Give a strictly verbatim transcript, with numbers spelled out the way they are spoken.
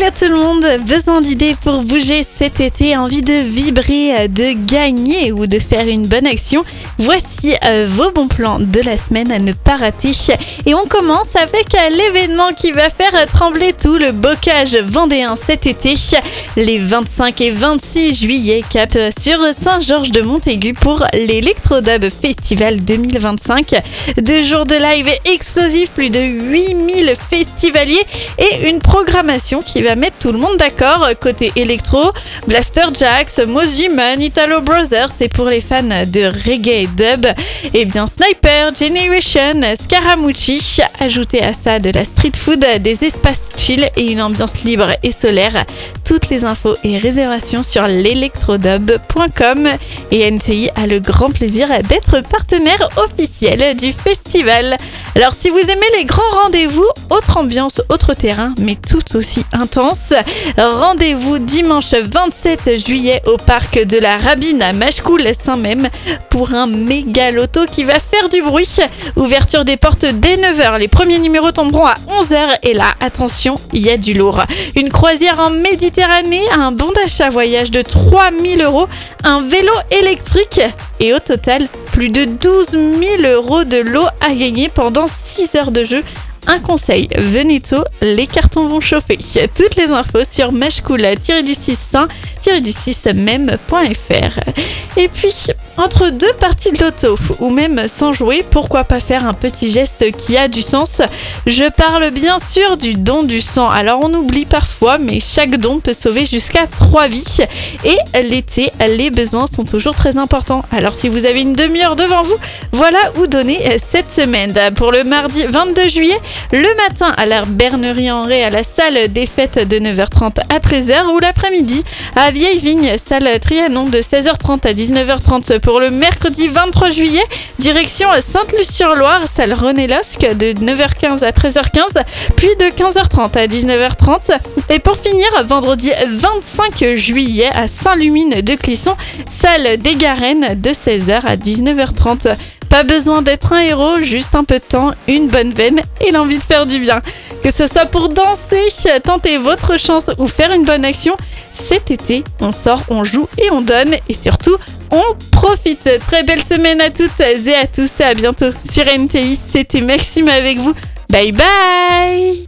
Hello tout le monde, besoin d'idées pour bouger cet été, envie de vibrer, de gagner ou de faire une bonne action? Voici euh, vos bons plans de la semaine à ne pas rater. Et on commence avec euh, l'événement qui va faire euh, trembler tout le bocage vendéen cet été. Les vingt-cinq et vingt-six juillet, cap sur Saint-Georges-de-Montaigu pour l'Electrodub Festival deux mille vingt-cinq. Deux jours de live explosifs, plus de huit mille festivaliers et une programmation qui va mettre tout le monde d'accord. Côté électro, Blaster Jacks, Mosiman, Italo Brothers, et pour les fans de reggae et dub, et bien Sniper, Generation, Scaramucci. Ajoutez à ça de la street food, des espaces chill et une ambiance libre et solaire. Toutes les infos et réservations sur l'electrodub point com, et N T I a le grand plaisir d'être partenaire officiel du festival. Alors si vous aimez les grands rendez-vous, autre ambiance, autre terrain, mais tout aussi intense, rendez-vous dimanche vingt-sept juillet au parc de la Rabine à Machecoul-Saint-Même pour un méga loto qui va faire du bruit. Ouverture des portes dès neuf heures, les premiers numéros tomberont à onze heures et là, attention, il y a du lourd. Une croisière en Méditerranée, un bon d'achat voyage de trois mille euros, un vélo électrique et au total, plus de douze mille euros de lot à gagner pendant six heures de jeu. Un conseil, venez tôt, les cartons vont chauffer. Toutes les infos sur machecoul-du-six-saint-du-six-même point fr. Et puis, entre deux parties de loto, ou même sans jouer, pourquoi pas faire un petit geste qui a du sens? Je parle bien sûr du don du sang. Alors on oublie parfois, mais chaque don peut sauver jusqu'à trois vies. Et l'été, les besoins sont toujours très importants. Alors si vous avez une demi-heure devant vous, voilà où donner cette semaine. Pour le mardi vingt-deux juillet, le matin à la Bernerie-en-Ré à la salle des fêtes de neuf heures trente à treize heures, ou l'après-midi à Vieille Vigne, salle Trianon de seize heures trente à dix-neuf heures trente. Pour le mercredi vingt-trois juillet, direction Sainte-Luce-sur-Loire, salle René Losc de neuf heures quinze à treize heures quinze, puis de quinze heures trente à dix-neuf heures trente. Et pour finir, vendredi vingt-cinq juillet à Saint-Lumine de Clisson, salle des Garennes de seize heures à dix-neuf heures trente. Pas besoin d'être un héros, juste un peu de temps, une bonne veine et l'envie de faire du bien. Que ce soit pour danser, tenter votre chance ou faire une bonne action, cet été, on sort, on joue et on donne. Et surtout, on profite. Très belle semaine à toutes et à tous et à bientôt sur N T I. C'était Maxime avec vous. Bye bye.